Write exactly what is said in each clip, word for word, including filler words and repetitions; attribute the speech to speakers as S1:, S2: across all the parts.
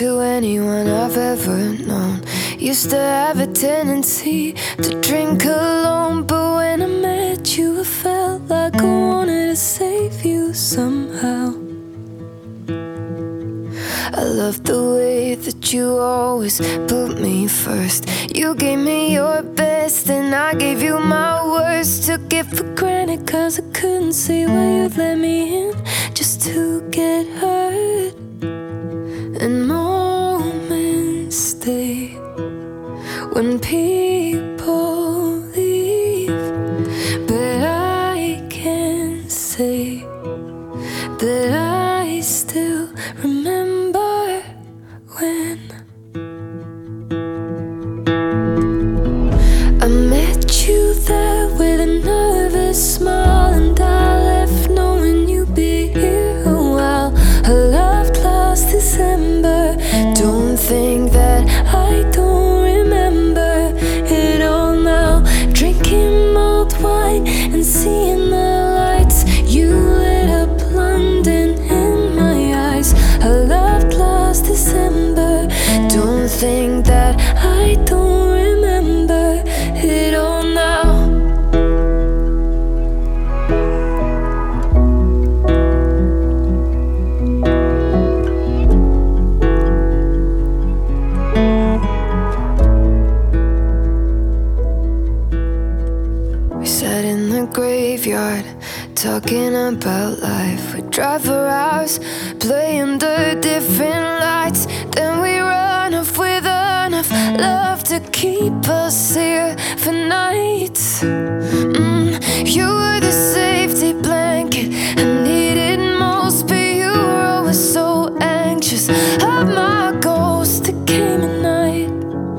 S1: to anyone I've ever known. Used to have a tendency to drink alone, but when I met you I felt like I wanted to save you somehow. I love the way that you always put me first. You gave me your best and I gave you my worst. Took it for granted cause I couldn't see why you'd let me in just to get hurt. And moments stay when people leave, but I can't say that I still remember when I met you there with a nervous smile, and I left knowing you'd be here a while. I loved last December. Don't think that I don't remember it all now. Drinking mulled wine and seeing the lights. You lit up London in my eyes. I loved last December. Don't think that I don't remember it all now. We sat in the graveyard talking about life. We drive for hours, play under different lights. Then we run off with enough love to keep us here for nights. mm, You were the safety blanket I needed most, but you were always so anxious of my ghost that came at night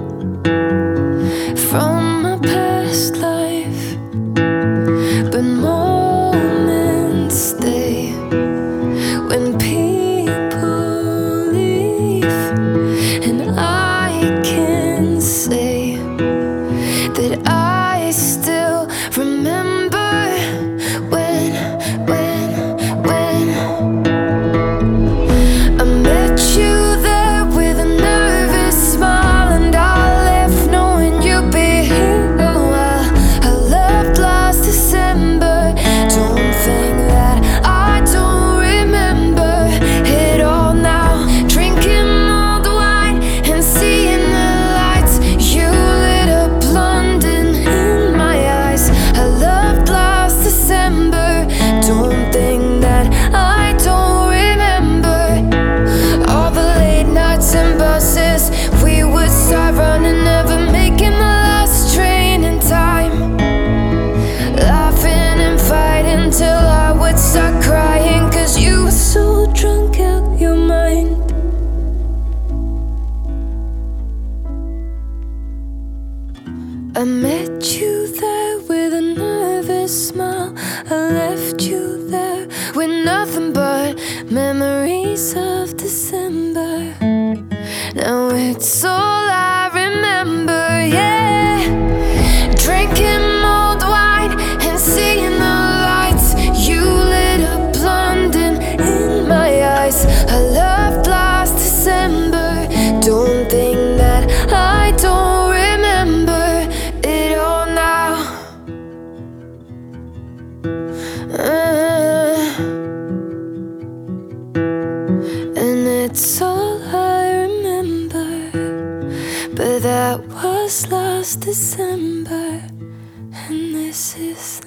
S1: from my past life. But moments stay when people leave, and I can say that I still remember when, when, when I met you there with a nervous smile, and I left knowing you'd be here a while. I loved last December. Don't think that I don't remember it all now. Drinking mulled wine and seeing the lights. You lit up London in my eyes. I loved last December. Don't think that I don't remember all the late nights and buses we would start running, never making the last train in time. Laughing and fighting till I would start crying, cause you were so drunk out your mind. I met you there with a nervous smile. I left you there with nothing but memories of December. Now it's all I remember, yeah. Drinking mulled wine and seeing the lights. You lit up London in my eyes. I loved last December. Don't think that I don't remember it all now. uh, And it's all I remember, but that was last December, and this is